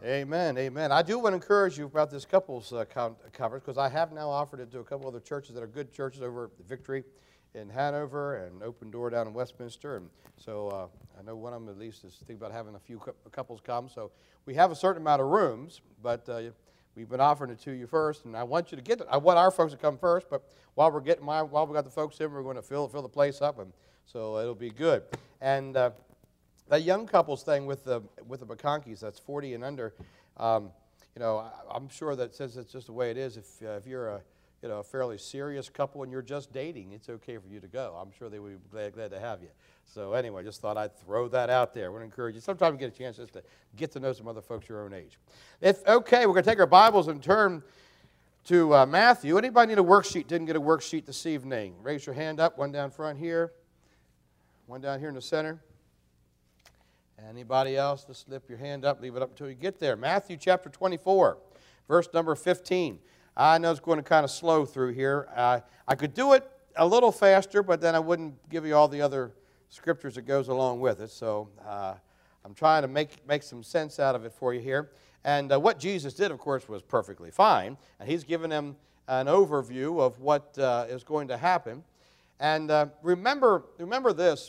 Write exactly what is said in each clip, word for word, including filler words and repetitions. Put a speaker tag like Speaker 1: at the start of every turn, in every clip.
Speaker 1: Amen, amen. I do want to encourage you about this couples uh, con- conference because I have now offered it to a couple other churches that are good churches over at the Victory in Hanover and Open Door down in Westminster. And so uh, I know one of them at least is thinking about having a few cu- couples come. So we have a certain amount of rooms, but uh, we've been offering it to you first. And I want you to get it. I want our folks to come first, but while we're getting my, while we got the folks in, we're going to fill fill the place up, and so it'll be good. And uh, that young couples thing with the with the McConkeys, that's forty and under. Um, you know, I, I'm sure that since it's just the way it is, if uh, if you're a you know a fairly serious couple and you're just dating, it's okay for you to go. I'm sure they would be glad glad to have you. So anyway, just thought I'd throw that out there. I want to encourage you. Sometimes you get a chance just to get to know some other folks your own age. If okay, we're going to take our Bibles and turn to uh, Matthew. Anybody need a worksheet? Didn't get a worksheet this evening? Raise your hand up. One down front here. One down here in the center. Anybody else? Just slip your hand up. Leave it up until you get there. Matthew chapter twenty-four, verse number fifteen. I know it's going to kind of slow through here. Uh, I could do it a little faster, but then I wouldn't give you all the other scriptures that goes along with it. So uh, I'm trying to make, make some sense out of it for you here. And uh, what Jesus did, of course, was perfectly fine. And he's given them an overview of what uh, is going to happen. And uh, remember, remember this.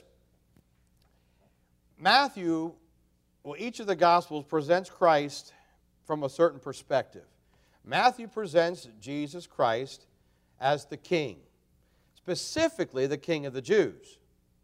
Speaker 1: Matthew, well, each of the Gospels presents Christ from a certain perspective. Matthew presents Jesus Christ as the King, specifically the King of the Jews.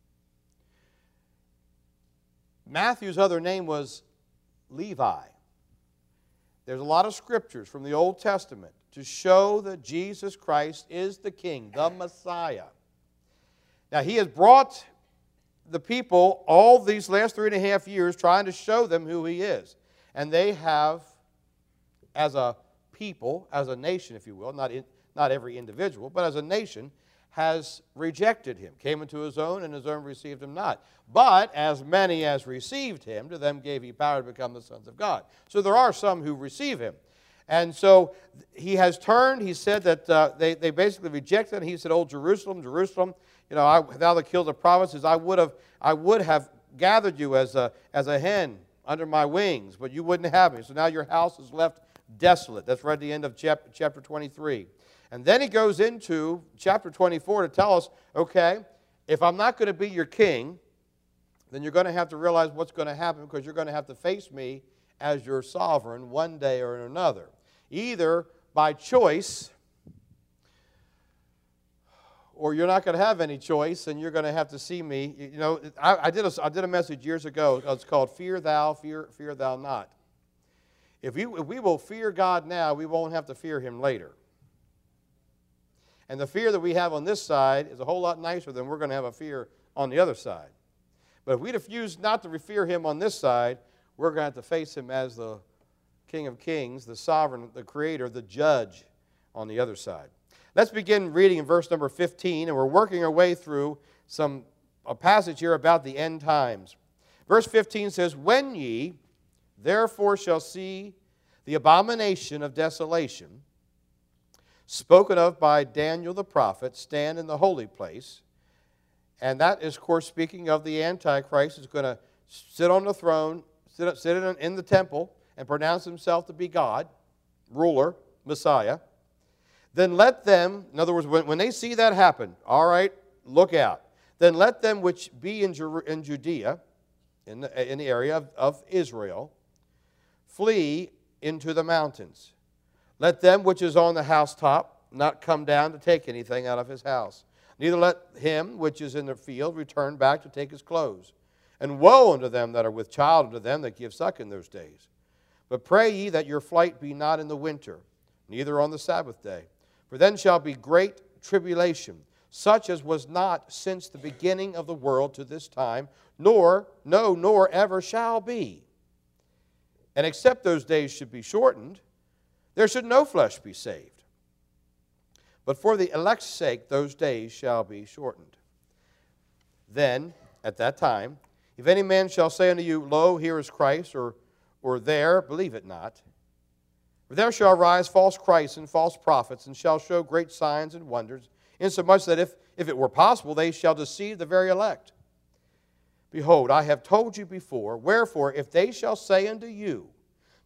Speaker 1: Matthew's other name was Levi. There's a lot of scriptures from the Old Testament to show that Jesus Christ is the King, the Messiah. Now, he has brought the people all these last three and a half years trying to show them who he is. And they have, as a people, as a nation, if you will, not, in, not every individual, but as a nation, has rejected him. Came into his own, and his own received him not. But as many as received him, to them gave he power to become the sons of God. So there are some who receive him. And so he has turned. He said that uh, they, they basically rejected him. He said, "Oh, Jerusalem, Jerusalem, you know, I, thou that killed the prophets, I would have, I would have gathered you as a, as a hen under my wings, but you wouldn't have me. So now your house is left desolate." That's right at the end of chapter, chapter twenty-three. And then he goes into chapter twenty-four to tell us, okay, if I'm not going to be your king, then you're going to have to realize what's going to happen, because you're going to have to face me as your sovereign one day or another. Either by choice, or you're not going to have any choice, and you're going to have to see me. You know, I, I, did a, I did a message years ago. It's called "Fear Thou, Fear, Fear Thou Not." If we, if we will fear God now, we won't have to fear him later. And the fear that we have on this side is a whole lot nicer than we're going to have a fear on the other side. But if we refuse not to fear him on this side, we're going to have to face him as the King of Kings, the sovereign, the creator, the judge on the other side. Let's begin reading in verse number fifteen, and we're working our way through some a passage here about the end times. Verse fifteen says, "When ye therefore shall see the abomination of desolation, spoken of by Daniel the prophet, stand in the holy place." And that is, of course, speaking of the Antichrist, who's going to sit on the throne, sit, sit in, in the temple, and pronounce himself to be God, ruler, Messiah. "Then let them," in other words, when, when they see that happen, all right, look out. "Then let them which be in, Jer- in Judea, in the, in the area of, of Israel, flee into the mountains. Let them which is on the housetop not come down to take anything out of his house. Neither let him which is in the field return back to take his clothes. And woe unto them that are with child, unto them that give suck in those days. But pray ye that your flight be not in the winter, neither on the Sabbath day. For then shall be great tribulation, such as was not since the beginning of the world to this time, nor, no, nor ever shall be. And except those days should be shortened, there should no flesh be saved. But for the elect's sake, those days shall be shortened. Then, at that time, if any man shall say unto you, Lo, here is Christ, or, or there, believe it not. For there shall arise false Christs and false prophets, and shall show great signs and wonders, insomuch that if, if it were possible, they shall deceive the very elect. Behold, I have told you before. Wherefore, if they shall say unto you,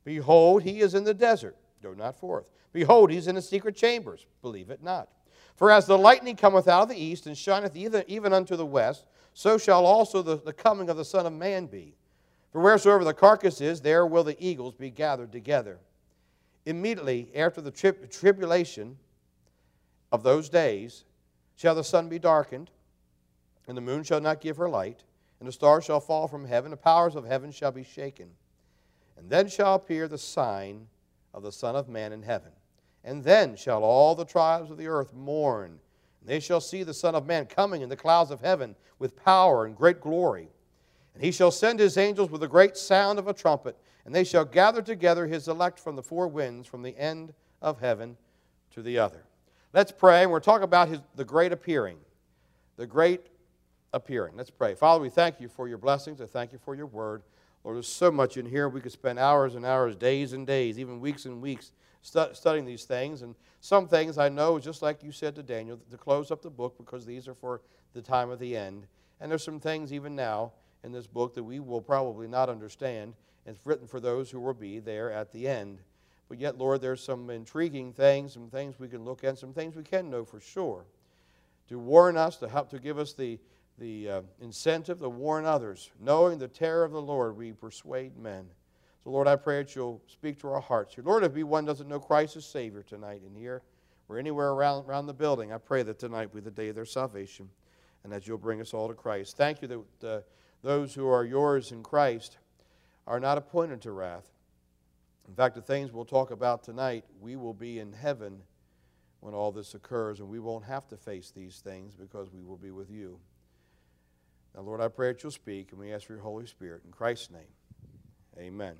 Speaker 1: Behold, he is in the desert. Go not forth. Behold, he is in the secret chambers. Believe it not. For as the lightning cometh out of the east, and shineth even, even unto the west, so shall also the, the coming of the Son of Man be. For wheresoever the carcass is, there will the eagles be gathered together. Immediately after the tri- tribulation of those days shall the sun be darkened, and the moon shall not give her light, and the stars shall fall from heaven, the powers of heaven shall be shaken. And then shall appear the sign of the Son of Man in heaven. And then shall all the tribes of the earth mourn, and they shall see the Son of Man coming in the clouds of heaven with power and great glory. And he shall send his angels with a great sound of a trumpet, and they shall gather together his elect from the four winds, from the end of heaven to the other. Let's pray, and we're talking about his, the great appearing. The great appearing. Let's pray. Father, we thank you for your blessings. I thank you for your word. Lord, there's so much in here. We could spend hours and hours, days and days, even weeks and weeks stu- studying these things. And some things I know, just like you said to Daniel, to close up the book because these are for the time of the end. And there's some things even now in this book that we will probably not understand. It's written for those who will be there at the end. But yet, Lord, there's some intriguing things, some things we can look at, some things we can know for sure. To warn us, to help to give us the, the uh, incentive to warn others. Knowing the terror of the Lord, we persuade men. So, Lord, I pray that you'll speak to our hearts here. Lord, if be one doesn't know Christ as Savior tonight in here or anywhere around, around the building, I pray that tonight be the day of their salvation and that you'll bring us all to Christ. Thank you that uh, those who are yours in Christ are not appointed to wrath. In fact, the things we'll talk about tonight, we will be in heaven when all this occurs, and we won't have to face these things because we will be with you. Now, Lord, I pray that you'll speak, and we ask for your Holy Spirit. In Christ's name, amen.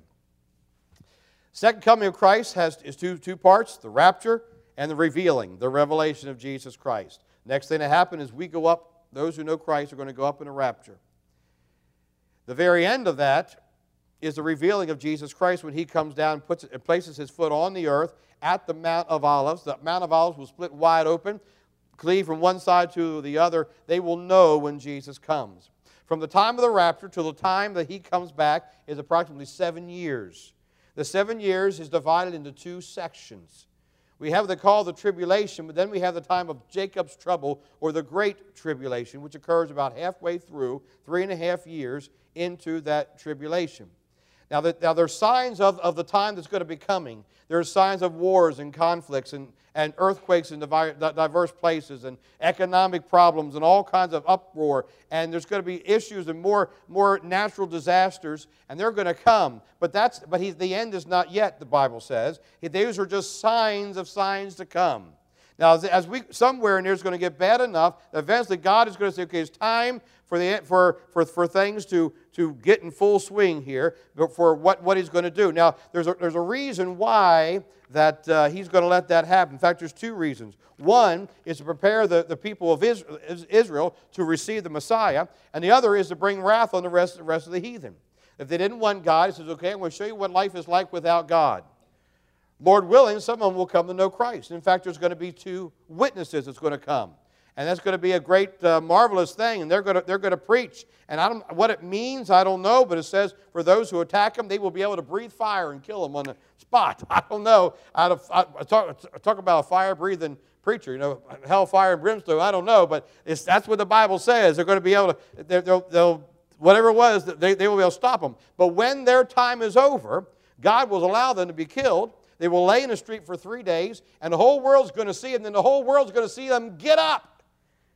Speaker 1: Second coming of Christ has is two, two parts, the rapture and the revealing, the revelation of Jesus Christ. Next thing to happen is we go up, those who know Christ are going to go up in a rapture. The very end of that is the revealing of Jesus Christ when he comes down and, puts, and places his foot on the earth at the Mount of Olives. The Mount of Olives will split wide open, cleave from one side to the other. They will know when Jesus comes. From the time of the rapture to the time that he comes back is approximately seven years. The seven years is divided into two sections. We have the call the tribulation, but then we have the time of Jacob's trouble, or the great tribulation, which occurs about halfway through, three and a half years into that tribulation. Now, that, now there's signs of, of the time that's going to be coming. There's signs of wars and conflicts and, and earthquakes in diverse places and economic problems and all kinds of uproar. And there's going to be issues and more, more natural disasters, and they're going to come. But that's but he, the end is not yet, the Bible says. These are just signs of signs to come. Now, as, as we somewhere in there is going to get bad enough that eventually God is going to say, okay, it's time for the for for, for things to, to get in full swing here for what, what he's going to do. Now, there's a, there's a reason why that uh, he's going to let that happen. In fact, there's two reasons. One is to prepare the, the people of Israel, Israel to receive the Messiah, and the other is to bring wrath on the rest, the rest of the heathen. If they didn't want God, he says, okay, I'm going to show you what life is like without God. Lord willing, some of them will come to know Christ. In fact, there's going to be two witnesses that's going to come. And that's going to be a great, uh, marvelous thing. And they're going to, they're going to preach. And I don't, what it means, I don't know. But it says for those who attack them, they will be able to breathe fire and kill them on the spot. I don't know. I, I, talk, I talk about a fire-breathing preacher. You know, hell, fire, and brimstone. I don't know. But it's, that's what the Bible says. They're going to be able to, they'll, they'll, whatever it was, they, they will be able to stop them. But when their time is over, God will allow them to be killed. They will lay in the street for three days, and the whole world's going to see them, and then the whole world's going to see them get up.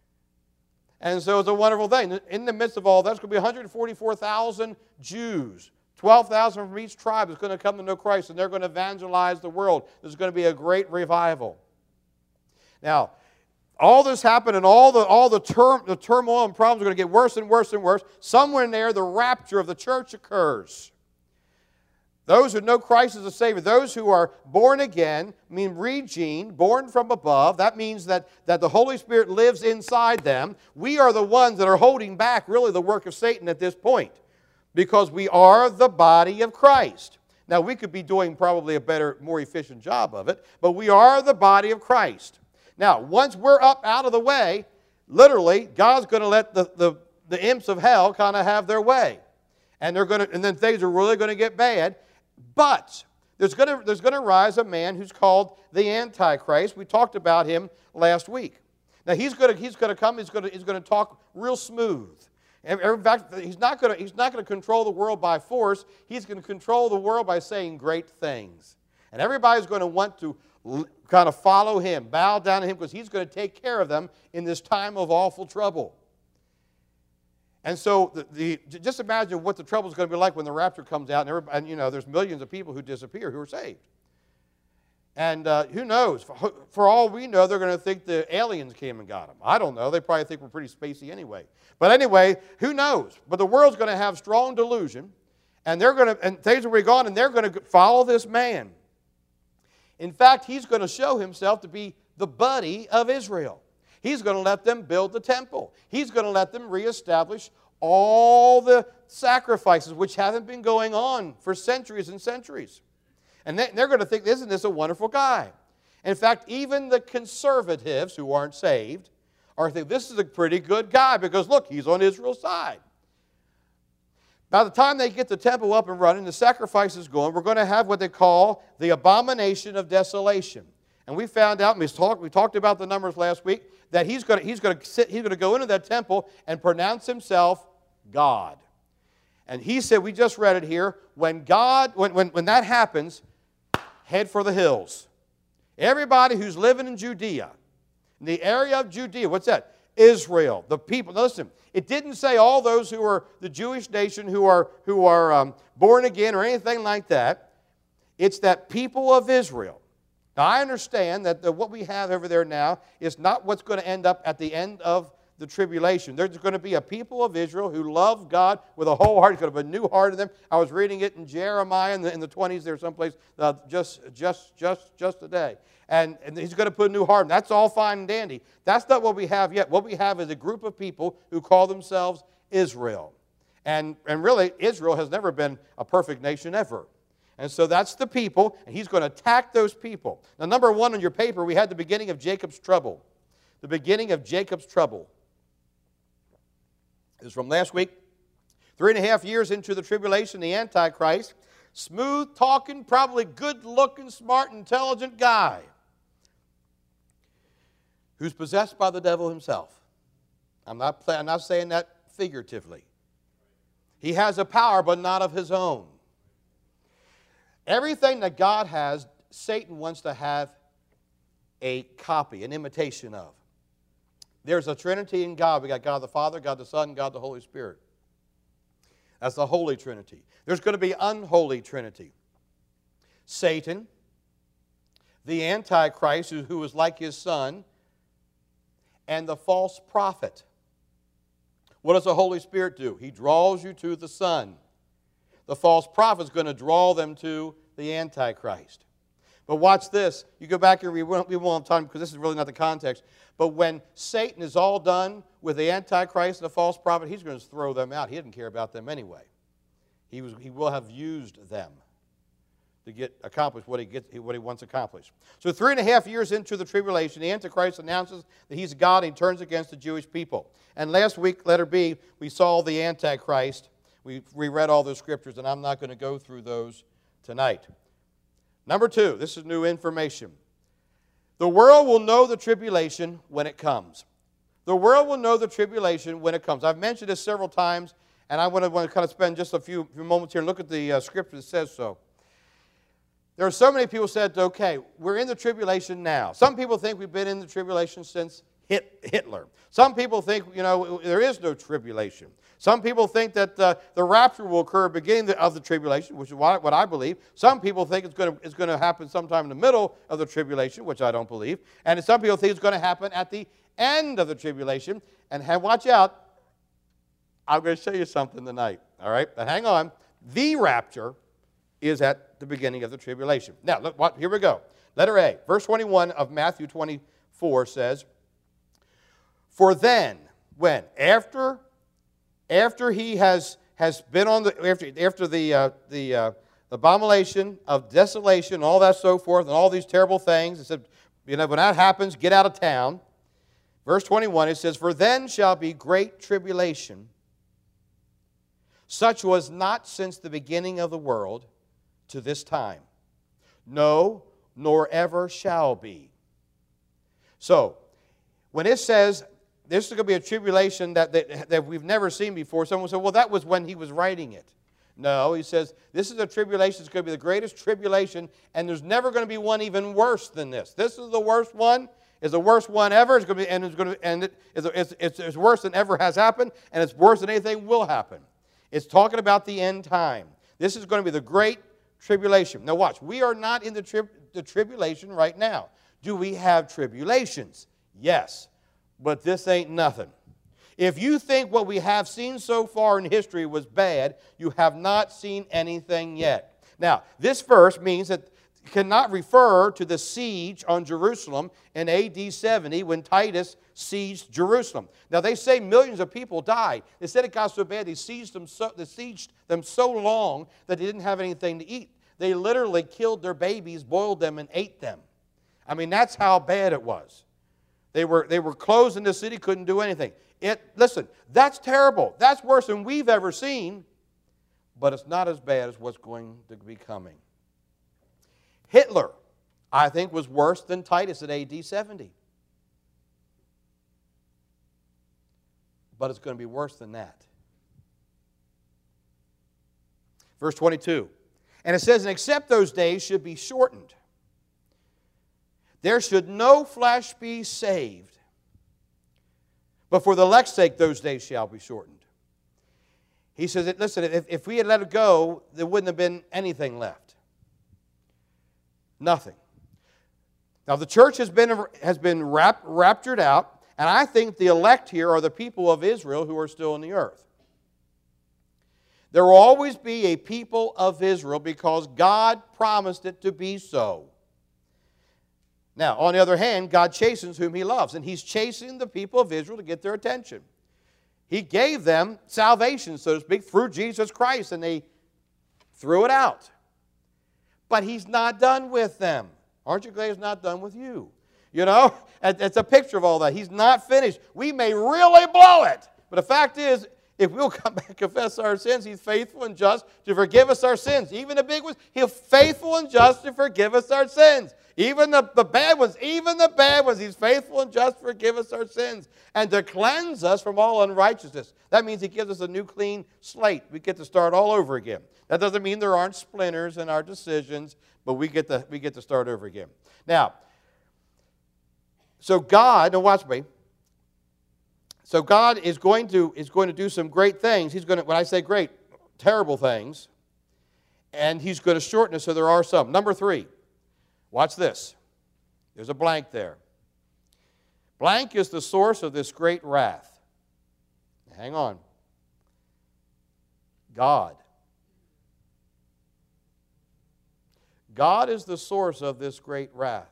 Speaker 1: And so it's a wonderful thing. In the midst of all that, there's going to be one hundred forty-four thousand Jews. twelve thousand from each tribe is going to come to know Christ, and they're going to evangelize the world. There's going to be a great revival. Now, all this happened, and all the all the, term, the turmoil and problems are going to get worse and worse and worse. Somewhere in there, the rapture of the church occurs. Those who know Christ as a Savior, those who are born again, mean regene, born from above. That means that, that the Holy Spirit lives inside them. We are the ones that are holding back, really, the work of Satan at this point, because we are the body of Christ. Now, we could be doing probably a better, more efficient job of it, but we are the body of Christ. Now, once we're up out of the way, literally, God's going to let the, the, the imps of hell kind of have their way. And, they're going to, and then things are really going to get bad. But there's going to there's going to rise a man who's called the Antichrist. We talked about him last week. Now he's going to he's going to come. He's going to he's going to talk real smooth. In fact, he's not going to he's not going to control the world by force. He's going to control the world by saying great things, and everybody's going to want to kind of follow him, bow down to him, because he's going to take care of them in this time of awful trouble. And so, the, the, just imagine what the trouble is going to be like when the rapture comes out, and, and you know, there's millions of people who disappear who are saved. And uh, who knows? For, for all we know, they're going to think the aliens came and got them. I don't know. They probably think we're pretty spacey anyway. But anyway, who knows? But the world's going to have strong delusion, and they're going to, and things will be gone, and they're going to follow this man. In fact, he's going to show himself to be the buddy of Israel. He's going to let them build the temple. He's going to let them reestablish all the sacrifices which haven't been going on for centuries and centuries. And they're going to think, isn't this a wonderful guy? In fact, even the conservatives who aren't saved are thinking, this is a pretty good guy because, look, he's on Israel's side. By the time they get the temple up and running, the sacrifices going, we're going to have what they call the abomination of desolation. And we found out, and we talked, we talked about the numbers last week, that he's going to, he's going to sit, he's going to go into that temple and pronounce himself God. And he said, we just read it here, when God, when, when, when that happens, head for the hills. Everybody who's living in Judea, in the area of Judea, what's that? Israel, the people. Now listen, it didn't say all those who are the Jewish nation who are, who are um, born again or anything like that. It's that people of Israel. Now I understand that the, what we have over there now is not what's going to end up at the end of the tribulation. There's going to be a people of Israel who love God with a whole heart. It's going to be a new heart in them. I was reading it in Jeremiah in the, in the twenties there someplace uh, just, just, just, just today. And, and he's going to put a new heart in. That's all fine and dandy. That's not what we have yet. What we have is a group of people who call themselves Israel. And, and really, Israel has never been a perfect nation ever. And so that's the people, and he's going to attack those people. Now, number one on your paper, we had the beginning of Jacob's trouble. The beginning of Jacob's trouble. This is from last week. Three and a half years into the tribulation, the Antichrist, smooth-talking, probably good-looking, smart, intelligent guy who's possessed by the devil himself. I'm not, I'm not saying that figuratively. He has a power, but not of his own. Everything that God has, Satan wants to have a copy, an imitation of. There's a Trinity in God. We got God the Father, God the Son, God the Holy Spirit. That's the Holy Trinity. There's going to be unholy Trinity. Satan, the Antichrist, who, who is like his son, and the false prophet. What does the Holy Spirit do? He draws you to the Son. The false prophet is going to draw them to the Antichrist. But watch this. You go back and read. We won't, we won't have time because this is really not the context. But when Satan is all done with the Antichrist and the false prophet, he's going to throw them out. He didn't care about them anyway. He, was, he will have used them to get accomplished what he, gets, what he wants accomplished. So three and a half years into the tribulation, the Antichrist announces that he's God and he turns against the Jewish people. And last week, letter B, we saw the Antichrist. We reread all those scriptures, and I'm not going to go through those tonight. Number two, this is new information. The world will know the tribulation when it comes. The world will know the tribulation when it comes. I've mentioned this several times, and I want to, want to kind of spend just a few, few moments here and look at the uh, scripture that says so. There are so many people who said, okay, we're in the tribulation now. Some people think we've been in the tribulation since Hitler. Some people think, you know, there is no tribulation. Some people think that uh, the rapture will occur at the beginning of the tribulation, which is what, what I believe. Some people think it's going to, it's going to happen sometime in the middle of the tribulation, which I don't believe. And some people think it's going to happen at the end of the tribulation. And have, watch out, I'm going to show you something tonight. All right? But hang on. The rapture is at the beginning of the tribulation. Now, look, what, here we go. Letter A, verse twenty-one of Matthew twenty-four says, for then, when? After, after he has, has been on the, after, after the, uh, the uh, abomination of desolation, all that so forth, and all these terrible things, it said, you know, when that happens, get out of town. Verse twenty-one, it says, for then shall be great tribulation, such was not since the beginning of the world to this time. No, nor ever shall be. So, when it says this is going to be a tribulation that, that, that we've never seen before, someone said, well, that was when he was writing it. No, he says this is a tribulation. It's going to be the greatest tribulation, and there's never going to be one even worse than this. This is the worst one. It's the worst one ever. It's going to be, and it's going to, and it, it's, it's, it's, it's worse than ever has happened, and it's worse than anything will happen. It's talking about the end time. This is going to be the great tribulation. Now watch, we are not in the, tri- the tribulation right now. Do we have tribulations? Yes, but this ain't nothing. If you think what we have seen so far in history was bad, you have not seen anything yet. Now, this verse means that it cannot refer to the siege on Jerusalem in A D seventy when Titus sieged Jerusalem. Now, they say millions of people died. They said it got so bad they sieged them so, they sieged them so long that they didn't have anything to eat. They literally killed their babies, boiled them, and ate them. I mean, that's how bad it was. They were, they were closed in the city, couldn't do anything. It, listen, that's terrible. That's worse than we've ever seen, but it's not as bad as what's going to be coming. Hitler, I think, was worse than Titus at A D seventy. But it's going to be worse than that. Verse twenty-two, and it says, and except those days should be shortened, there should no flesh be saved. But for the elect's sake, those days shall be shortened. He says, listen, if, if we had let it go, there wouldn't have been anything left. Nothing. Now, the church has been, has been rap, raptured out, and I think the elect here are the people of Israel who are still on the earth. There will always be a people of Israel because God promised it to be so. Now, on the other hand, God chastens whom He loves, and He's chastening the people of Israel to get their attention. He gave them salvation, so to speak, through Jesus Christ, and they threw it out. But He's not done with them. Aren't you glad He's not done with you? You know, it's a picture of all that. He's not finished. We may really blow it, but the fact is, if we'll come back and confess our sins, He's faithful and just to forgive us our sins. Even the big ones, He's faithful and just to forgive us our sins. Even the, the bad ones, even the bad ones, He's faithful and just to forgive us our sins and to cleanse us from all unrighteousness. That means He gives us a new clean slate. We get to start all over again. That doesn't mean there aren't splinters in our decisions, but we get to, we get to start over again. Now, so God, now watch me. So God is going to, is going to do some great things. He's going to, when I say great, terrible things. And He's going to shorten it so there are some. Number three, watch this. There's a blank there. Blank is the source of this great wrath. Hang on. God. God is the source of this great wrath.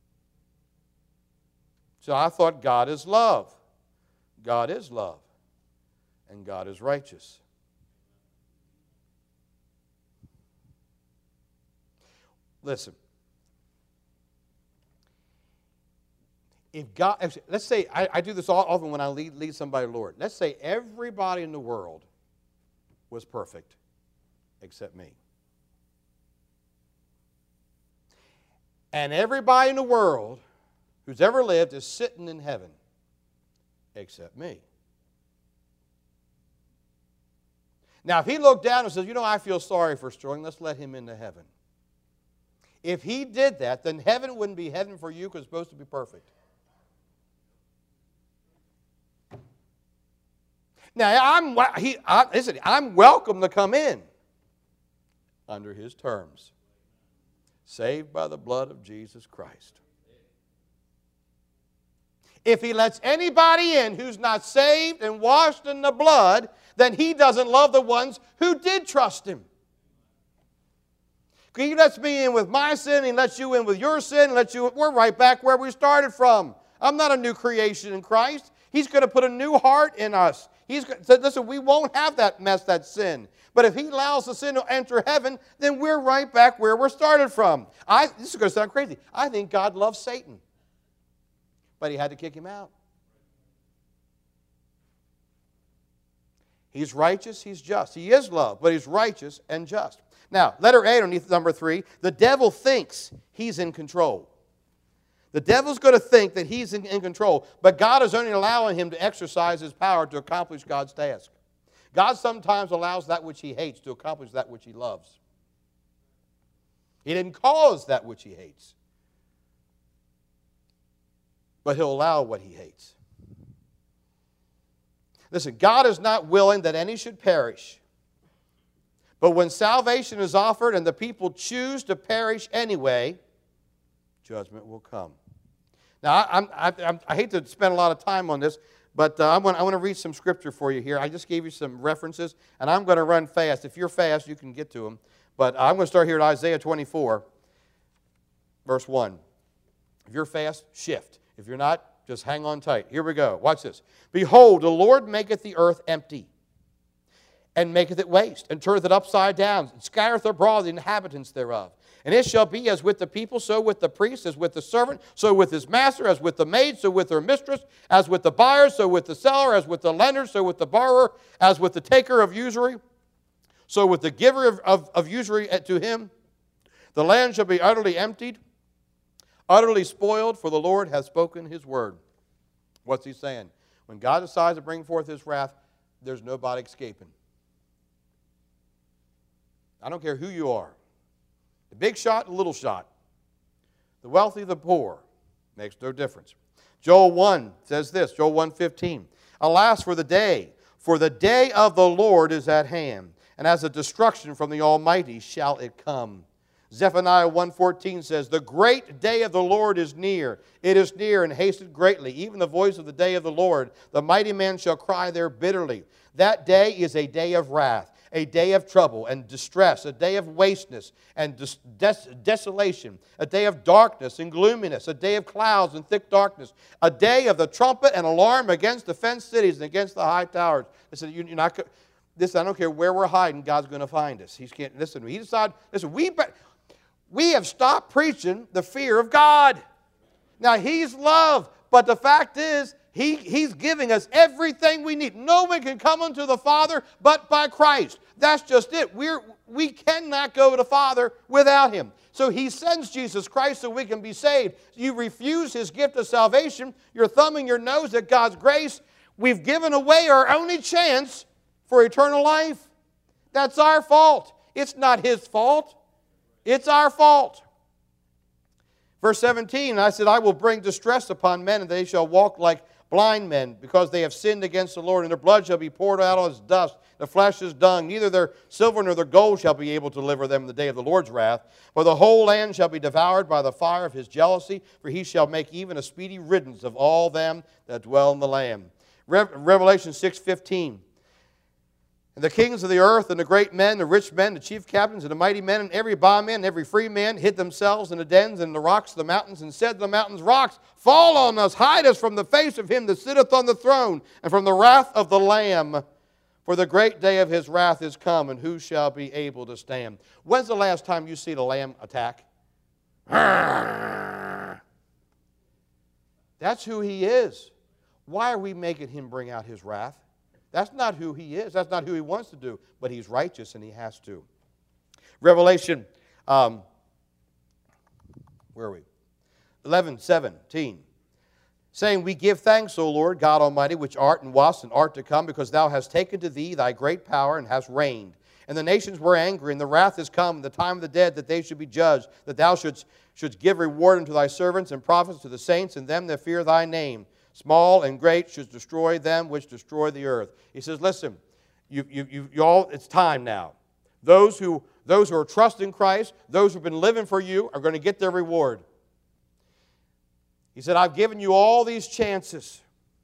Speaker 1: So I thought God is love. God is love, and God is righteous. Listen, if God, let's say, I, I do this all, often when I lead, lead somebody to the Lord. Let's say everybody in the world was perfect except me. And everybody in the world who's ever lived is sitting in heaven. Except me. Now, if He looked down and says, you know, I feel sorry for Sterling, let's let him into heaven. If He did that, then heaven wouldn't be heaven for you because it's supposed to be perfect. Now, I'm, he, I, listen, I'm welcome to come in under His terms. Saved by the blood of Jesus Christ. If He lets anybody in who's not saved and washed in the blood, then He doesn't love the ones who did trust Him. He lets me in with my sin, He lets you in with your sin, and lets you, we're right back where we started from. I'm not a new creation in Christ. He's going to put a new heart in us. He's going to, listen, we won't have that mess, that sin. But if He allows the sin to enter heaven, then we're right back where we're started from. I, this is going to sound crazy. I think God loves Satan. But He had to kick him out. He's righteous, He's just. He is love, but He's righteous and just. Now, letter A underneath number three, the devil thinks he's in control. The devil's going to think that he's in, in control, but God is only allowing him to exercise his power to accomplish God's task. God sometimes allows that which he hates to accomplish that which he loves. He didn't cause that which he hates, but he'll allow what he hates. Listen, God is not willing that any should perish. But when salvation is offered and the people choose to perish anyway, judgment will come. Now, I, I'm, I, I hate to spend a lot of time on this, but uh, I, want, I want to read some scripture for you here. I just gave you some references, and I'm going to run fast. If you're fast, you can get to them. But I'm going to start here at Isaiah twenty-four, verse one. If you're fast, shift. If you're not, just hang on tight. Here we go. Watch this. Behold, the Lord maketh the earth empty, and maketh it waste, and turneth it upside down, and scattereth abroad the inhabitants thereof. And it shall be as with the people, so with the priest, as with the servant, so with his master, as with the maid, so with her mistress, as with the buyer, so with the seller, as with the lender, so with the borrower, as with the taker of usury, so with the giver of, of, of usury to him. The land shall be utterly emptied, utterly spoiled, for the Lord hath spoken his word. What's he saying? When God decides to bring forth his wrath, there's nobody escaping. I don't care who you are. The big shot, the little shot. The wealthy, the poor. Makes no difference. Joel one says this, Joel one fifteen. Alas for the day, for the day of the Lord is at hand, and as a destruction from the Almighty shall it come. Zephaniah one fourteen says, the great day of the Lord is near. It is near and hasted greatly, even the voice of the day of the Lord. The mighty man shall cry there bitterly. That day is a day of wrath, a day of trouble and distress, a day of wasteness and des des desolation, a day of darkness and gloominess, a day of clouds and thick darkness, a day of the trumpet and alarm against the fenced cities and against the high towers. Listen, you're not, this, I don't care where we're hiding, God's going to find us. He can't, listen, he decided, listen, we, we have stopped preaching the fear of God. Now, he's love, but the fact is, He, he's giving us everything we need. No one can come unto the Father but by Christ. That's just it. We're, we cannot go to the Father without him. So he sends Jesus Christ so we can be saved. You refuse his gift of salvation. You're thumbing your nose at God's grace. We've given away our only chance for eternal life. That's our fault. It's not his fault. It's our fault. Verse seventeen, I said, I will bring distress upon men, and they shall walk like blind men, because they have sinned against the Lord, and their blood shall be poured out as dust, the flesh is dung. Neither their silver nor their gold shall be able to deliver them in the day of the Lord's wrath. For the whole land shall be devoured by the fire of his jealousy, for he shall make even a speedy riddance of all them that dwell in the land. Re Revelation six fifteen. And the kings of the earth, and the great men, the rich men, the chief captains, and the mighty men, and every bondman, and every free man, hid themselves in the dens and in the rocks of the mountains, and said to the mountains, rocks, fall on us, hide us from the face of him that sitteth on the throne, and from the wrath of the Lamb. For the great day of his wrath is come, and who shall be able to stand? When's the last time you see the lamb attack? That's who he is. Why are we making him bring out his wrath? That's not who he is. That's not who he wants to do. But he's righteous and he has to. Revelation, um, where are we? eleven seventeen. Saying, we give thanks, O Lord, God Almighty, which art and wast and art to come, because thou hast taken to thee thy great power and hast reigned. And the nations were angry, and the wrath is come, and the time of the dead, that they should be judged, that thou shouldst, shouldst give reward unto thy servants and prophets, to the saints, and them that fear thy name. Small and great should destroy them which destroy the earth. He says, listen, you, you, you, you all, it's time now. Those who, those who are trusting Christ, those who have been living for you, are going to get their reward. He said, I've given you all these chances.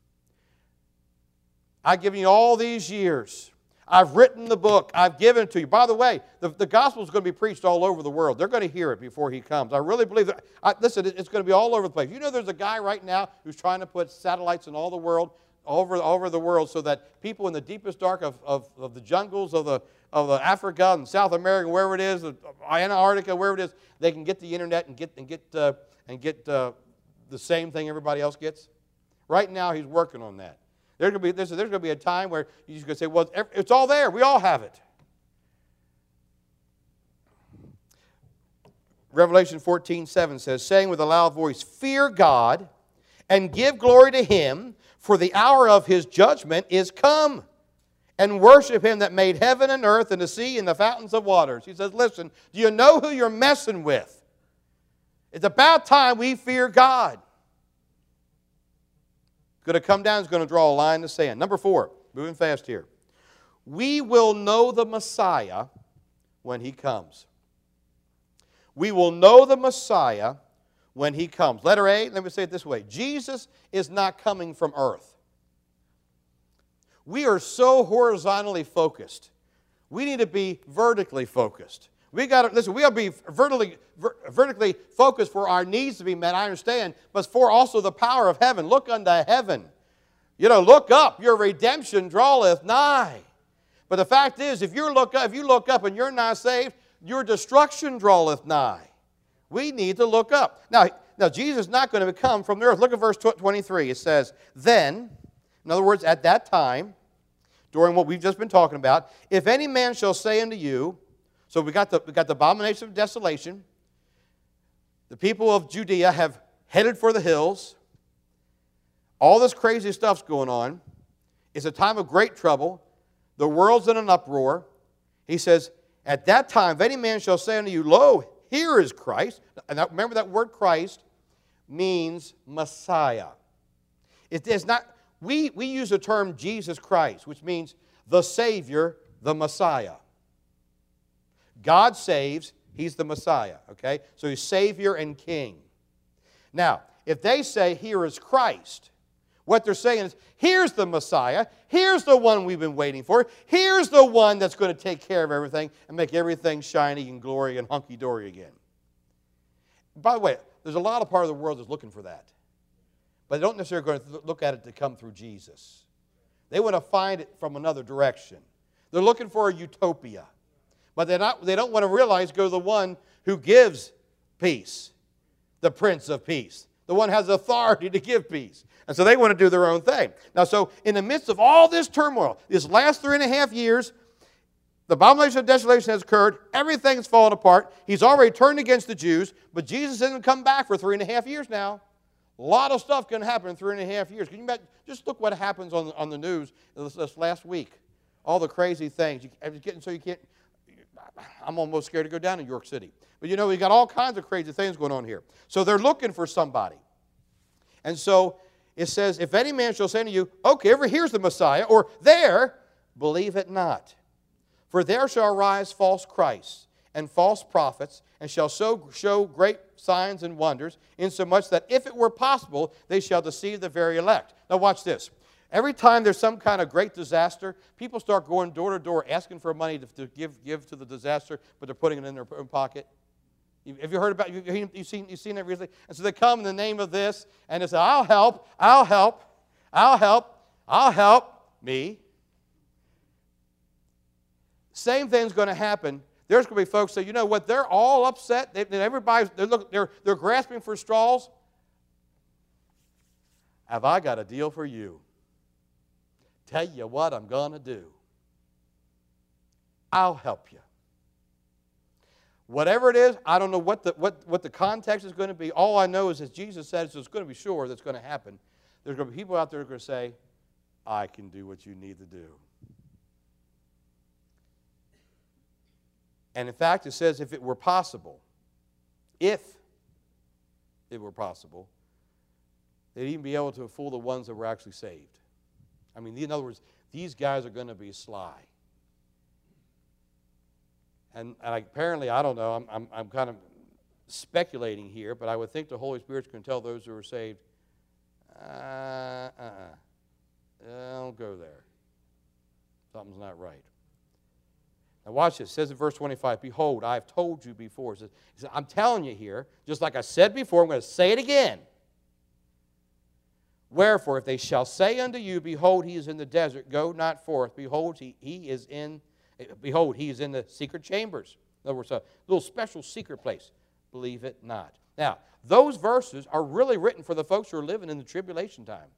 Speaker 1: I've given you all these years. I've written the book. I've given it to you. By the way, the, the gospel is going to be preached all over the world. They're going to hear it before he comes. I really believe that. I, listen, it's going to be all over the place. You know there's a guy right now who's trying to put satellites in all the world, over, over the world, so that people in the deepest dark of, of, of the jungles of, the, of the Africa and South America, wherever it is, Antarctica, wherever it is, they can get the internet and get, and get, uh, and get uh, the same thing everybody else gets. Right now he's working on that. There's going, to be, there's, there's going to be a time where you're just going to say, well, it's all there. We all have it. Revelation fourteen seven says, saying with a loud voice, fear God and give glory to Him, for the hour of His judgment is come. And worship Him that made heaven and earth and the sea and the fountains of waters. He says, listen, do you know who you're messing with? It's about time we fear God. It's going to come down, it's going to draw a line in the sand. Number four, moving fast here. We will know the Messiah when He comes. We will know the Messiah when He comes. Letter A, let me say it this way. Jesus is not coming from earth. We are so horizontally focused. We need to be vertically focused. We got to listen. We got to be vertically, ver, vertically focused for our needs to be met. I understand, but for also the power of heaven. Look unto heaven. You know, look up. Your redemption draweth nigh. But the fact is, if you look up, if you look up and you're not saved, your destruction draweth nigh. We need to look up. Now, now Jesus is not going to come from the earth. Look at verse twenty-three. It says, "Then, in other words, at that time, during what we've just been talking about, if any man shall say unto you," so we got the we got the abomination of desolation. The people of Judea have headed for the hills. All this crazy stuff's going on. It's a time of great trouble. The world's in an uproar. He says, at that time, if any man shall say unto you, lo, here is Christ. And that, remember that word Christ means Messiah. It is not, we, we use the term Jesus Christ, which means the Savior, the Messiah. God saves, He's the Messiah, okay? So He's Savior and King. Now, if they say, here is Christ, what they're saying is, here's the Messiah, here's the one we've been waiting for, here's the one that's going to take care of everything and make everything shiny and glory and hunky-dory again. By the way, there's a lot of part of the world that's looking for that. But they don't necessarily going to look at it to come through Jesus. They want to find it from another direction. They're looking for a utopia. But they're not, they don't want to realize, go to the one who gives peace, the Prince of Peace. The one who has authority to give peace. And so they want to do their own thing. Now, so in the midst of all this turmoil, this last three and a half years, the abomination of desolation has occurred. Everything's fallen apart. He's already turned against the Jews, but Jesus hasn't come back for three and a half years now. A lot of stuff can happen in three and a half years. Can you imagine? Just look what happens on, on the news this, this last week. All the crazy things. You, getting, so you can't, I'm almost scared to go down to York City. But you know, we got all kinds of crazy things going on here. So they're looking for somebody. And so it says, if any man shall say to you, okay, over here's the Messiah, or there, believe it not. For there shall arise false Christs and false prophets, and shall so show great signs and wonders, insomuch that if it were possible, they shall deceive the very elect. Now watch this. Every time there's some kind of great disaster, people start going door to door asking for money to, to give, give to the disaster, but they're putting it in their own pocket. Have you heard about it? You've, you've, seen, you've seen it recently? And so they come in the name of this, and they say, I'll help, I'll help, I'll help, I'll help me. Same thing's going to happen. There's going to be folks say, you know what, they're all upset. They, everybody's, they're, look, they're, they're grasping for straws. Have I got a deal for you? Tell you what I'm going to do. I'll help you. Whatever it is, I don't know what the, what, what the context is going to be. All I know is that Jesus says it's going to be sure that's going to happen. There's going to be people out there who are going to say, I can do what you need to do. And in fact, it says if it were possible, if it were possible, they'd even be able to fool the ones that were actually saved. I mean, in other words, these guys are going to be sly. And, and I, apparently, I don't know, I'm, I'm, I'm kind of speculating here, but I would think the Holy Spirit's going to tell those who are saved, uh, uh-uh, don't go there. Something's not right. Now watch this. It says in verse twenty-five, behold, I have told you before. It says, it says, I'm telling you here, just like I said before, I'm going to say it again. Wherefore, if they shall say unto you, behold, he is in the desert, go not forth. Behold, he, he is in Behold, he is in the secret chambers. In other words, a little special secret place. Believe it not. Now, those verses are really written for the folks who are living in the tribulation time.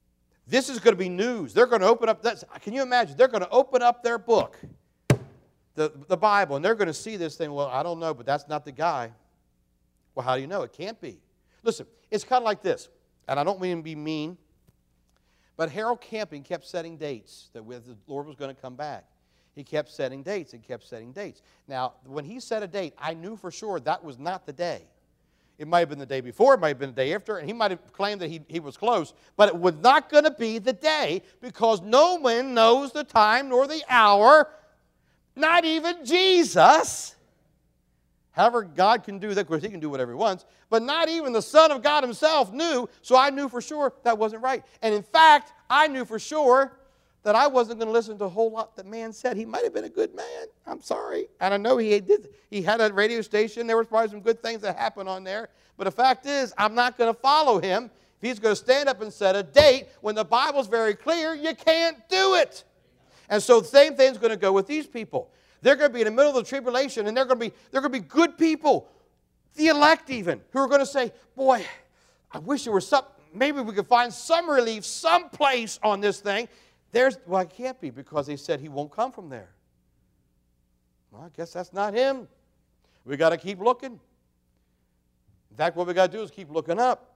Speaker 1: This is going to be news. They're going to open up, that's, can you imagine? They're going to open up their book. the, the Bible, and they're going to see this thing, well, I don't know, but that's not the guy. Well, how do you know? It can't be. Listen, it's kind of like this, and I don't mean to be mean, but Harold Camping kept setting dates that the Lord was going to come back. He kept setting dates and kept setting dates. Now, when he set a date, I knew for sure that was not the day. It might have been the day before, it might have been the day after, and he might have claimed that he, he was close, but it was not going to be the day because no one knows the time nor the hour, not even Jesus. However, God can do that, of course, he can do whatever he wants, but not even the Son of God himself knew, so I knew for sure that wasn't right. And in fact, I knew for sure that I wasn't going to listen to a whole lot that man said. He might have been a good man. I'm sorry. And I know he did. He had a radio station. There was probably some good things that happened on there. But the fact is, I'm not going to follow him if he's going to stand up and set a date when the Bible's very clear you can't do it. And so the same thing's going to go with these people. They're going to be in the middle of the tribulation, and they're going to be, they're going to be good people, the elect even, who are going to say, boy, I wish there was some, maybe we could find some relief someplace on this thing. There's, well, it can't be because they said he won't come from there. Well, I guess that's not him. We got to keep looking. In fact, what we got to do is keep looking up.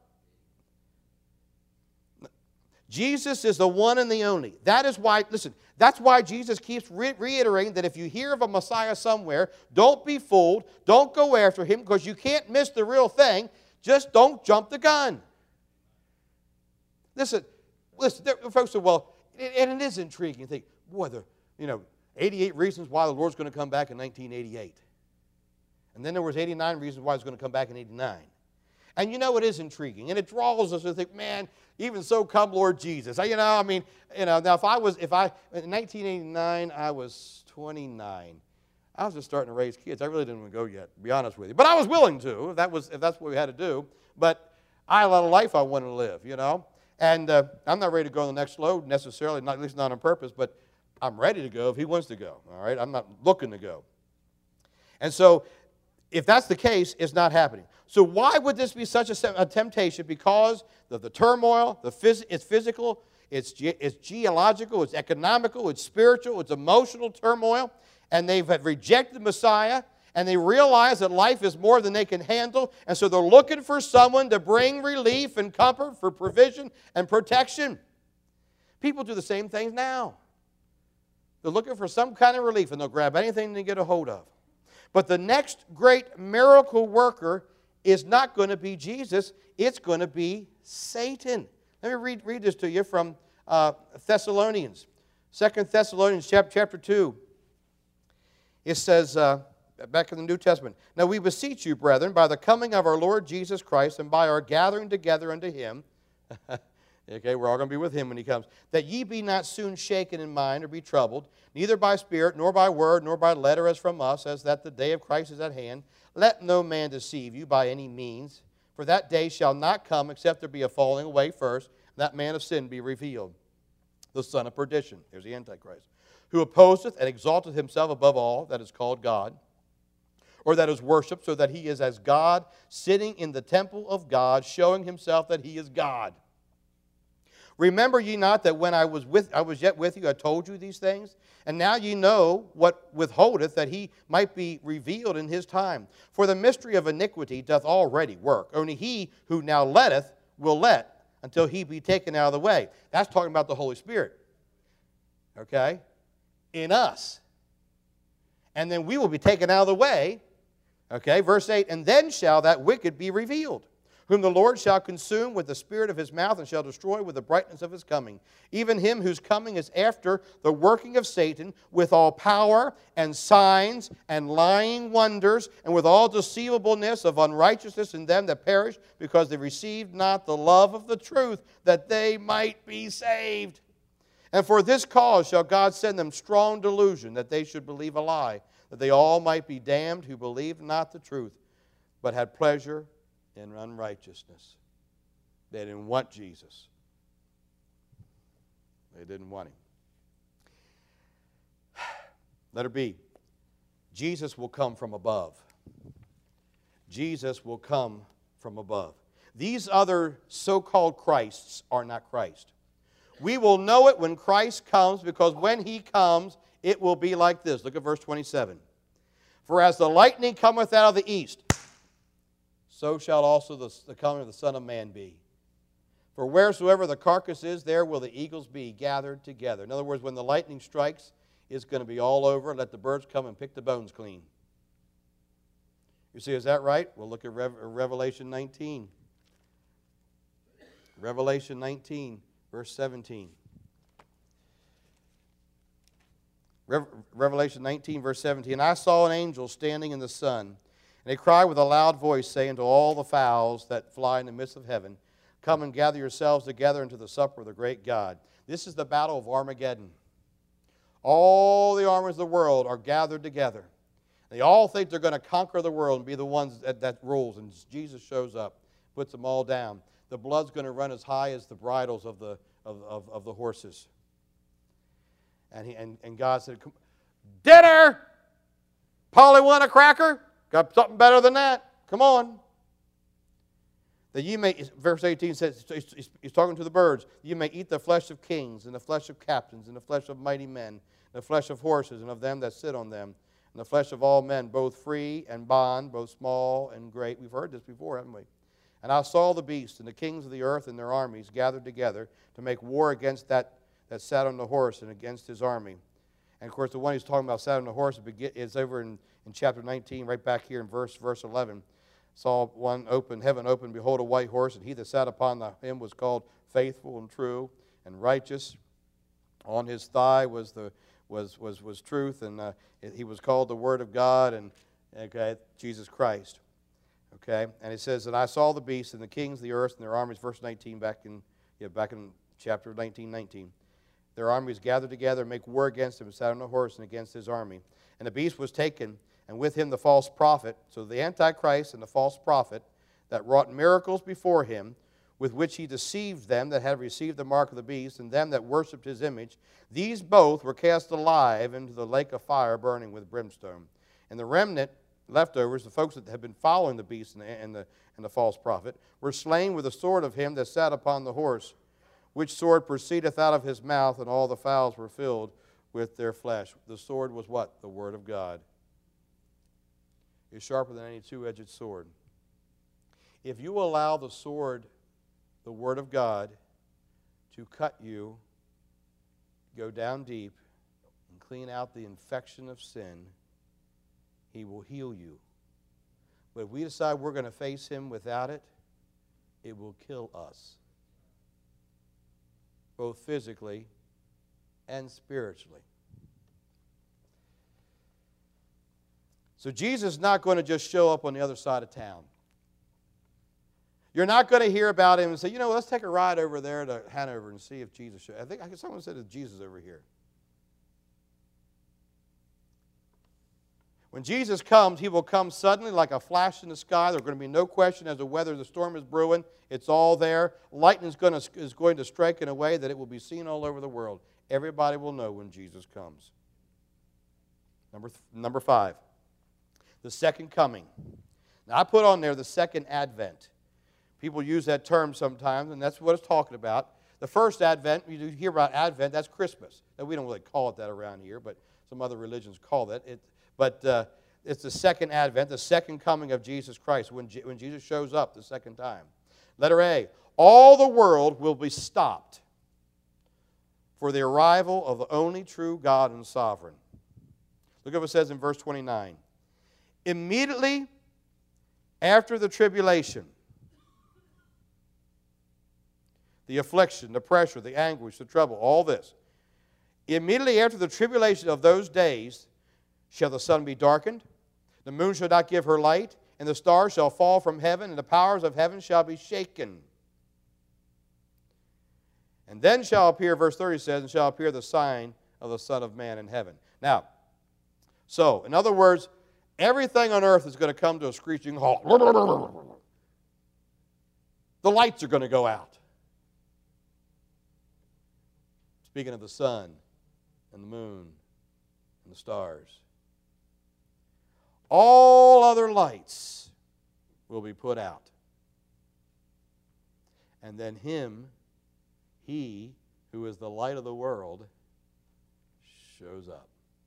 Speaker 1: Jesus is the one and the only. That is why, listen, that's why Jesus keeps re- reiterating that if you hear of a Messiah somewhere, don't be fooled, don't go after him because you can't miss the real thing. Just don't jump the gun. Listen, listen, there, folks say, well, it, and it is intriguing. You think, boy, the, you know, eighty-eight reasons why the Lord's going to come back in nineteen eighty-eight. And then there was eighty-nine reasons why he's going to come back in eighty-nine. And you know, it is intriguing. And it draws us to think, man, even so come Lord Jesus. You know, I mean, you know, now if I was, if I, in nineteen eighty-nine, I was twenty-nine. I was just starting to raise kids. I really didn't want to go yet, to be honest with you. But I was willing to, if, that was, if that's what we had to do. But I had a lot of life I wanted to live, you know. And uh, I'm not ready to go on the next load necessarily, not, at least not on purpose, but I'm ready to go if he wants to go, all right? I'm not looking to go. And so if that's the case, it's not happening. So why would this be such a, a temptation? Because of the turmoil, the phys- it's physical, it's, ge- it's geological, it's economical, it's spiritual, it's emotional turmoil, and they've rejected the Messiah, and they realize that life is more than they can handle, and so they're looking for someone to bring relief and comfort, for provision and protection. People do the same things now. They're looking for some kind of relief, and they'll grab anything they get a hold of. But the next great miracle worker is not going to be Jesus. It's going to be Satan. Let me read, read this to you from uh, Thessalonians. Second Thessalonians chapter two. It says, uh, back in the New Testament, now we beseech you, brethren, by the coming of our Lord Jesus Christ and by our gathering together unto him, okay, we're all going to be with him when he comes, that ye be not soon shaken in mind or be troubled, neither by spirit, nor by word, nor by letter as from us, as that the day of Christ is at hand. Let no man deceive you by any means, for that day shall not come except there be a falling away first, and that man of sin be revealed, the son of perdition. Here's the Antichrist, who opposeth and exalteth himself above all that is called God, or that is worshipped, so that he is as God, sitting in the temple of God, showing himself that he is God. Remember ye not that when I was with I was yet with you, I told you these things? And now ye know what withholdeth, that he might be revealed in his time. For the mystery of iniquity doth already work. Only he who now letteth will let, until he be taken out of the way. That's talking about the Holy Spirit. Okay? In us. And then we will be taken out of the way. Okay, verse eight, and then shall that wicked be revealed, whom the Lord shall consume with the spirit of his mouth and shall destroy with the brightness of his coming. Even him whose coming is after the working of Satan, with all power and signs and lying wonders, and with all deceivableness of unrighteousness in them that perish, because they received not the love of the truth, that they might be saved. And for this cause shall God send them strong delusion, that they should believe a lie, that they all might be damned who believed not the truth, but had pleasure in unrighteousness. They didn't want Jesus. They didn't want him. Letter B. Jesus will come from above. Jesus will come from above. These other so-called Christs are not Christ. We will know it when Christ comes, because when he comes, it will be like this. Look at verse twenty-seven. For as the lightning cometh out of the east, so shall also the, the coming of the Son of Man be. For wheresoever the carcass is, there will the eagles be gathered together. In other words, when the lightning strikes, it's going to be all over. Let the birds come and pick the bones clean. You see, is that right? We'll look at Revelation nineteen. Revelation nineteen, verse seventeen. Revelation nineteen, verse seventeen. And I saw an angel standing in the sun, and he cried with a loud voice, saying to all the fowls that fly in the midst of heaven, come and gather yourselves together into the supper of the great God. This is the battle of Armageddon. All the armies of the world are gathered together. They all think they're going to conquer the world and be the ones that, that rules. And Jesus shows up, puts them all down. The blood's going to run as high as the bridles of the, of, of, of the horses. And, he, and, and God said, dinner! Polly want a cracker? Got something better than that. Come on. That you may, verse eighteen says, he's talking to the birds, you may eat the flesh of kings, and the flesh of captains, and the flesh of mighty men, and the flesh of horses, and of them that sit on them, and the flesh of all men, both free and bond, both small and great. We've heard this before, haven't we? And I saw the beast, and the kings of the earth and their armies gathered together to make war against that that sat on the horse and against his army. And of course, the one he's talking about sat on the horse is over in, in chapter nineteen, right back here in verse, verse eleven. Saw one open, heaven open, behold a white horse, and he that sat upon the, him was called Faithful and True and Righteous. On his thigh was the was was was truth, and uh, he was called the Word of God, and okay, Jesus Christ. Okay, and it says that I saw the beast and the kings of the earth and their armies. Verse nineteen, back in yeah, back in chapter nineteen, nineteen. Their armies gathered together and make war against him, and sat on a horse and against his army. And the beast was taken, and with him the false prophet, so the Antichrist and the false prophet, that wrought miracles before him, with which he deceived them that had received the mark of the beast, and them that worshipped his image. These both were cast alive into the lake of fire burning with brimstone. And the remnant, leftovers, the folks that had been following the beast and the, and the, and the false prophet, were slain with the sword of him that sat upon the horse, which sword proceedeth out of his mouth, and all the fowls were filled with their flesh. The sword was what? The Word of God. It's sharper than any two-edged sword. If you allow the sword, the Word of God, to cut you, go down deep, and clean out the infection of sin, He will heal you. But if we decide we're going to face Him without it, it will kill us, both physically and spiritually. So Jesus is not going to just show up on the other side of town. You're not going to hear about him and say, you know, let's take a ride over there to Hanover and see if Jesus shows. I think someone said it's Jesus over here. When Jesus comes, he will come suddenly like a flash in the sky. There's going to be no question as to whether the storm is brewing. It's all there. Lightning is going to, is going to strike in a way that it will be seen all over the world. Everybody will know when Jesus comes. Number, th- number five, the second coming. Now, I put on there the second advent. People use that term sometimes, and that's what it's talking about. The first advent, you hear about advent, that's Christmas. Now, we don't really call it that around here, but some other religions call that. It, but uh, it's the second advent, the second coming of Jesus Christ, when, Je- when Jesus shows up the second time. Letter A, all the world will be stopped for the arrival of the only true God and sovereign. Look at what it says in verse twenty-nine. Immediately after the tribulation, the affliction, the pressure, the anguish, the trouble, all this. Immediately after the tribulation of those days shall the sun be darkened, the moon shall not give her light, and the stars shall fall from heaven, and the powers of heaven shall be shaken. And then shall appear, verse thirty says, and shall appear the sign of the Son of Man in heaven. Now, so, in other words, everything on earth is going to come to a screeching halt. The lights are going to go out. Speaking of the sun and the moon and the stars. All other lights will be put out. And then him, he who is the light of the world, shows up.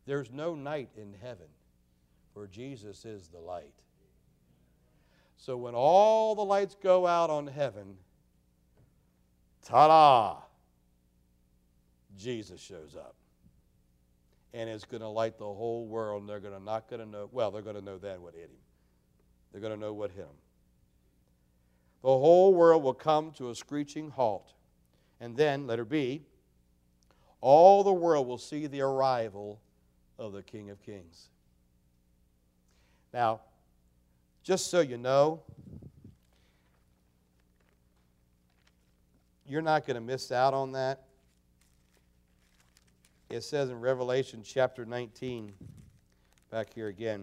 Speaker 1: There's no night in heaven, for Jesus is the light. So when all the lights go out on heaven, ta-da! Jesus shows up. And it's going to light the whole world, and they're gonna, not going to know, well, they're going to know then what hit him. They're going to know what hit him. The whole world will come to a screeching halt. And then, letter B, all the world will see the arrival of the King of Kings. Now, just so you know, you're not going to miss out on that. It says in Revelation chapter nineteen, back here again,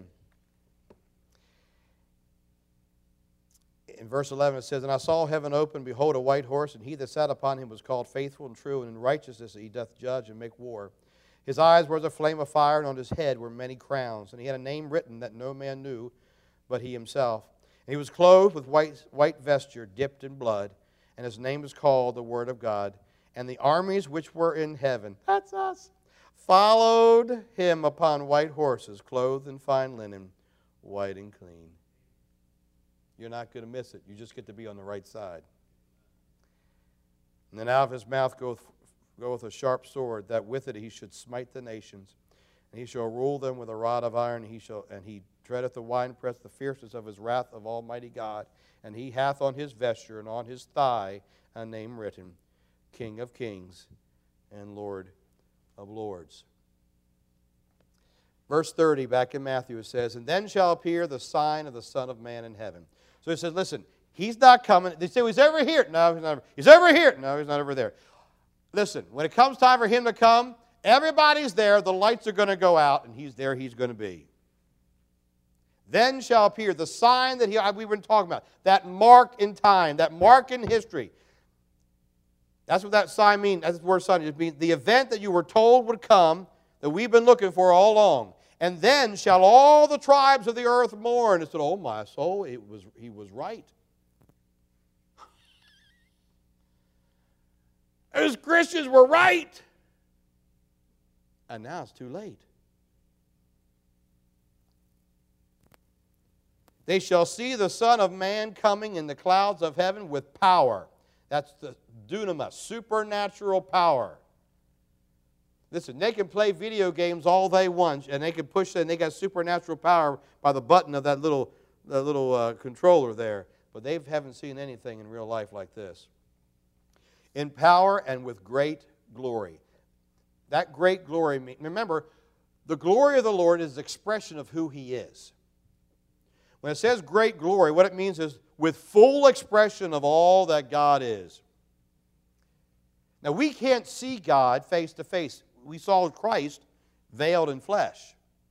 Speaker 1: in verse eleven it says, And I saw heaven open, behold a white horse, and he that sat upon him was called Faithful and True, and in righteousness he doth judge and make war. His eyes were as a flame of fire, and on his head were many crowns, and he had a name written that no man knew but he himself. And he was clothed with white, white vesture dipped in blood, and his name is called the Word of God. And the armies which were in heaven, that's us, followed him upon white horses, clothed in fine linen, white and clean. You're not going to miss it. You just get to be on the right side. And then out of his mouth goeth, goeth a sharp sword, that with it he should smite the nations. And he shall rule them with a rod of iron, and he, shall, and he treadeth the winepress, the fierceness of his wrath of Almighty God. And he hath on his vesture and on his thigh a name written, King of Kings and Lord of Lords. Verse thirty, back in Matthew, it says, And then shall appear the sign of the Son of Man in heaven. So it says, listen, he's not coming. They say, he's over here. No, he's not over. He's over here. No, he's not over there. Listen, when it comes time for him to come, everybody's there. The lights are going to go out, and he's there. He's going to be. Then shall appear the sign that he, we've been talking about, that mark in time, that mark in history. That's what that sign means. That's the word sign. It means the event that you were told would come, that we've been looking for all along. And then shall all the tribes of the earth mourn. And said, oh my soul, it was, he was right. Those Christians were right. And now it's too late. They shall see the Son of Man coming in the clouds of heaven with power. That's the dunamis, supernatural power. Listen, they can play video games all they want, and they can push it, and they got supernatural power by the button of that little, that little uh, controller there. But they haven't seen anything in real life like this. In power and with great glory. That great glory, remember, the glory of the Lord is the expression of who He is. When it says great glory, what it means is with full expression of all that God is. Now, we can't see God face to face. We saw Christ veiled in flesh.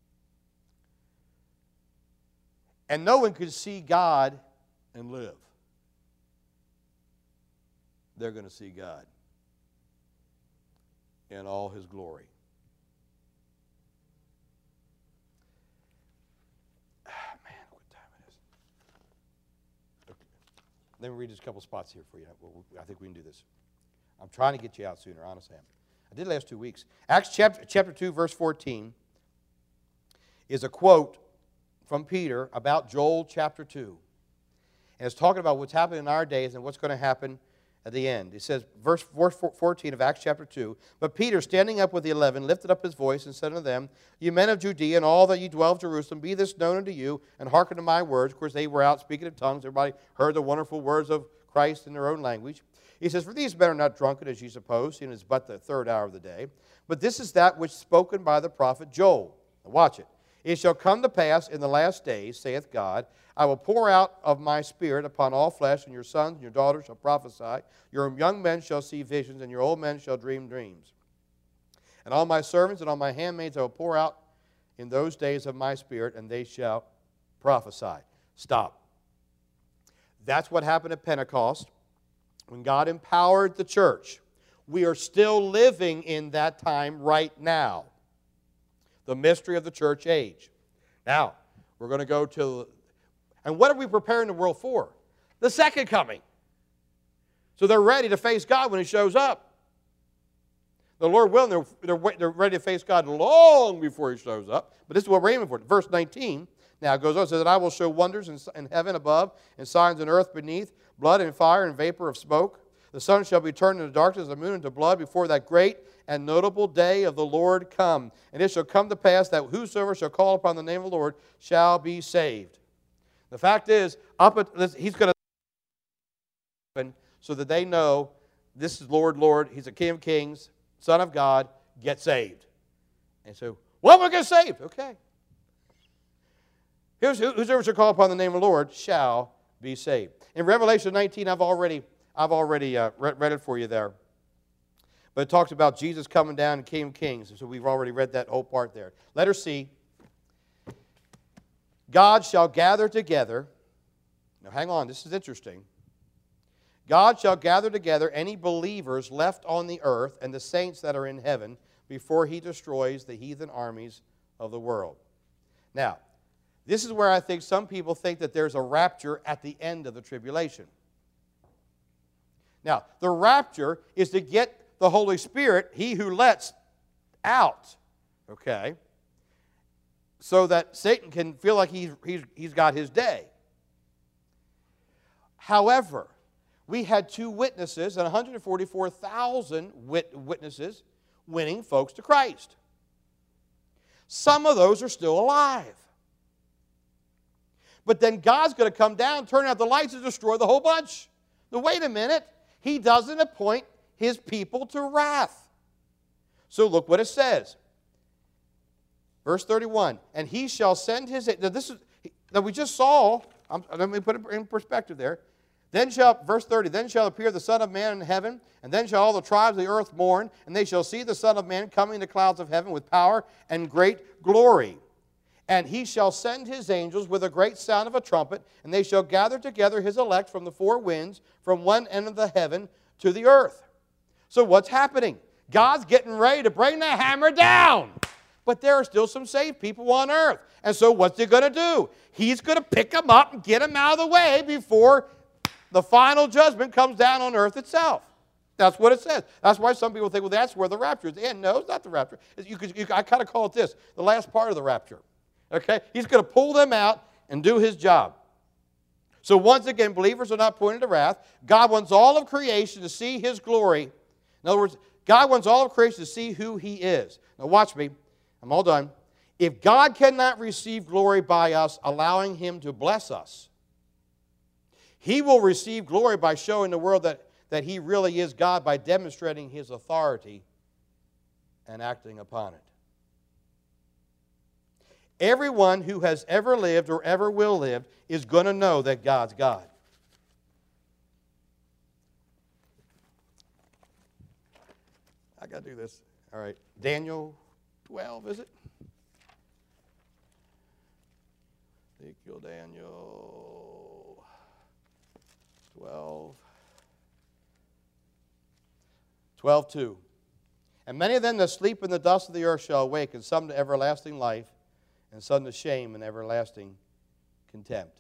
Speaker 1: And no one could see God and live. They're going to see God in all His glory. Ah, man, what time it is. Okay. Let me read just a couple spots here for you. I think we can do this. I'm trying to get you out sooner, honestly. I did last two weeks. Acts chapter, chapter two, verse fourteen is a quote from Peter about Joel chapter two. And it's talking about what's happening in our days and what's going to happen at the end. It says, verse fourteen of Acts chapter two, But Peter, standing up with the eleven, lifted up his voice and said unto them, Ye men of Judea, and all that ye dwell of Jerusalem, be this known unto you, and hearken to my words. Of course, they were out speaking in tongues. Everybody heard the wonderful words of Christ in their own language. He says, For these men are not drunken, as ye suppose, and it is but the third hour of the day. But this is that which is spoken by the prophet Joel. Now watch it. It shall come to pass in the last days, saith God, I will pour out of my Spirit upon all flesh, and your sons and your daughters shall prophesy. Your young men shall see visions, and your old men shall dream dreams. And all my servants and all my handmaids I will pour out in those days of my Spirit, and they shall prophesy. Stop. That's what happened at Pentecost when God empowered the church. We are still living in that time right now. The mystery of the church age. Now, we're going to go to, and what are we preparing the world for? The second coming. So they're ready to face God when He shows up. The Lord willing, they're, they're, wait- they're ready to face God long before He shows up. But this is what we're aiming for. Verse nineteen, now it goes on, it says that I will show wonders in, in heaven above and signs on earth beneath, blood and fire and vapor of smoke. The sun shall be turned into darkness, the moon into blood before that great and notable day of the Lord come. And it shall come to pass that whosoever shall call upon the name of the Lord shall be saved. The fact is, up at, He's going to so that they know this is Lord, Lord. He's a King of Kings, Son of God. Get saved. And so, well, we're going to get saved. Okay. Here's whosoever shall call upon the name of the Lord shall be saved. In Revelation nineteen, I've already, I've already uh, read, read it for you there. But it talks about Jesus coming down and King of Kings. So we've already read that whole part there. Letter C. God shall gather together. Now hang on, this is interesting. God shall gather together any believers left on the earth and the saints that are in heaven before He destroys the heathen armies of the world. Now, this is where I think some people think that there's a rapture at the end of the tribulation. Now, the rapture is to get the Holy Spirit, He who lets, out, okay, so that Satan can feel like he's, he's, he's got his day. However, we had two witnesses and one hundred forty-four thousand wit- witnesses winning folks to Christ. Some of those are still alive. But then God's going to come down, turn out the lights, and destroy the whole bunch. Now, wait a minute. He doesn't appoint His people to wrath. So look what it says. Verse thirty-one. And He shall send His... Now, this is, now we just saw... I'm, let me put it in perspective there. Then shall, verse thirty, then shall appear the Son of Man in heaven, and then shall all the tribes of the earth mourn, and they shall see the Son of Man coming in the clouds of heaven with power and great glory. And He shall send His angels with a great sound of a trumpet, and they shall gather together His elect from the four winds, from one end of the heaven to the earth. So what's happening? God's getting ready to bring the hammer down. But there are still some saved people on earth. And so what's He going to do? He's going to pick them up and get them out of the way before the final judgment comes down on earth itself. That's what it says. That's why some people think, well, that's where the rapture is. And no, it's not the rapture. You could, you, I kind of call it this, the last part of the rapture. Okay? He's going to pull them out and do His job. So once again, believers are not pointed to wrath. God wants all of creation to see His glory. In other words, God wants all of creation to see who He is. Now watch me. I'm all done. If God cannot receive glory by us, allowing Him to bless us, He will receive glory by showing the world that, that He really is God by demonstrating His authority and acting upon it. Everyone who has ever lived or ever will live is going to know that God's God. I got to do this. All right. Daniel twelve, is it? Ezekiel, Daniel twelve. twelve two. And many of them that sleep in the dust of the earth shall awake, and some to everlasting life, and some to shame and everlasting contempt.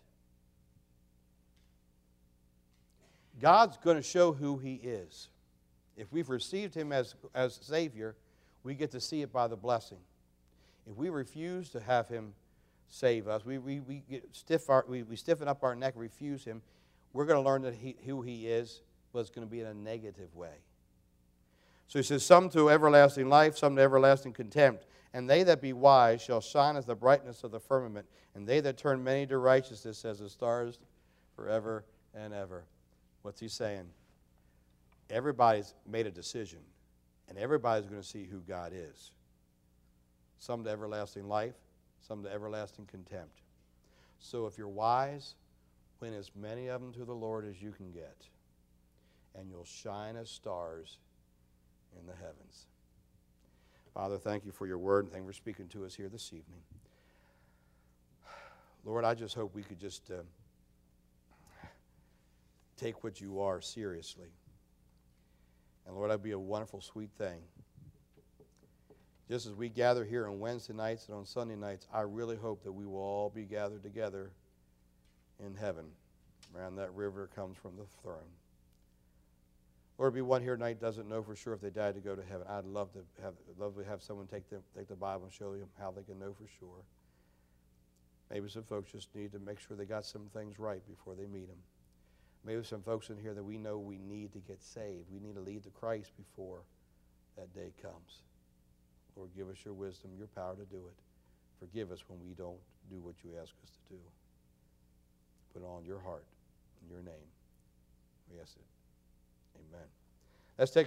Speaker 1: God's going to show who He is. If we've received Him as, as Savior, we get to see it by the blessing. If we refuse to have Him save us, we, we, we, get stiff our, we, we stiffen up our neck, refuse Him, we're going to learn that he, who He is, but it's going to be in a negative way. So He says, some to everlasting life, some to everlasting contempt. And they that be wise shall shine as the brightness of the firmament, and they that turn many to righteousness as the stars forever and ever. What's He saying? Everybody's made a decision, and everybody's going to see who God is. Some to everlasting life, some to everlasting contempt. So if you're wise, win as many of them to the Lord as you can get, and you'll shine as stars in the heavens. Father, thank You for Your word, and thank You for speaking to us here this evening. Lord, I just hope we could just uh, take what You are seriously. And Lord, that'd be a wonderful, sweet thing. Just as we gather here on Wednesday nights and on Sunday nights, I really hope that we will all be gathered together in heaven around that river that comes from the throne. Or be one here tonight doesn't know for sure if they died to go to heaven. I'd love to have love to have someone take them take the Bible and show them how they can know for sure. Maybe some folks just need to make sure they got some things right before they meet Him. Maybe some folks in here that we know we need to get saved. We need to lead to Christ before that day comes. Lord, give us your wisdom, your power to do it. Forgive us when we don't do what you ask us to do. Put it on your heart in your name. We ask it. Amen. Let's take